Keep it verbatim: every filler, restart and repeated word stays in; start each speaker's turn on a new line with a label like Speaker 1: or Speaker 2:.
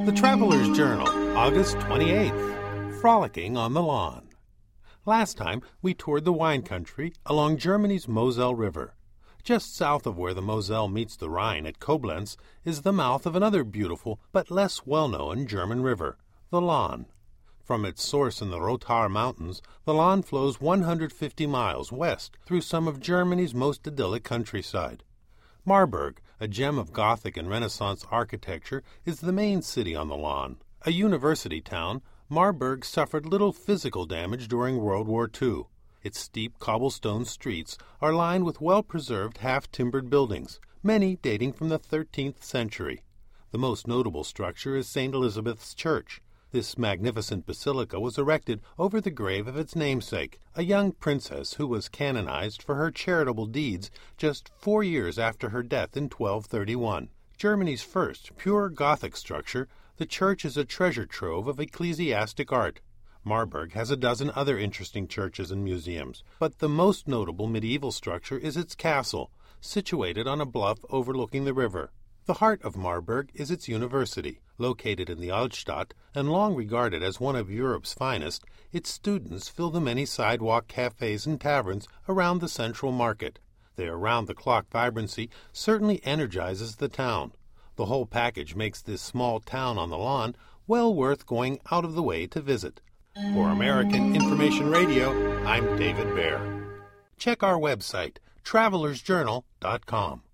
Speaker 1: The Traveler's Journal, August twenty-eighth. Frolicking on the Lawn. Last time, we toured the wine country along Germany's Moselle River. Just south of where the Moselle meets the Rhine at Koblenz is the mouth of another beautiful but less well-known German river, the Lahn. From its source in the Rothaar Mountains, the Lahn flows one hundred fifty miles west through some of Germany's most idyllic countryside. Marburg, a gem of Gothic and Renaissance architecture, is the main city on the Lahn. A university town, Marburg suffered little physical damage during World War Two. Its steep cobblestone streets are lined with well-preserved half-timbered buildings, many dating from the thirteenth century. The most notable structure is Saint Elizabeth's Church. This magnificent basilica was erected over the grave of its namesake, a young princess who was canonized for her charitable deeds just four years after her death in twelve thirty-one. Germany's first pure Gothic structure, the church is a treasure trove of ecclesiastic art. Marburg has a dozen other interesting churches and museums, but the most notable medieval structure is its castle, situated on a bluff overlooking the river. The heart of Marburg is its university. Located in the Altstadt and long regarded as one of Europe's finest, its students fill the many sidewalk cafes and taverns around the central market. Their round-the-clock vibrancy certainly energizes the town. The whole package makes this small town on the Lahn well worth going out of the way to visit. For American Information Radio, I'm David Baer. Check our website, travellers journal dot com.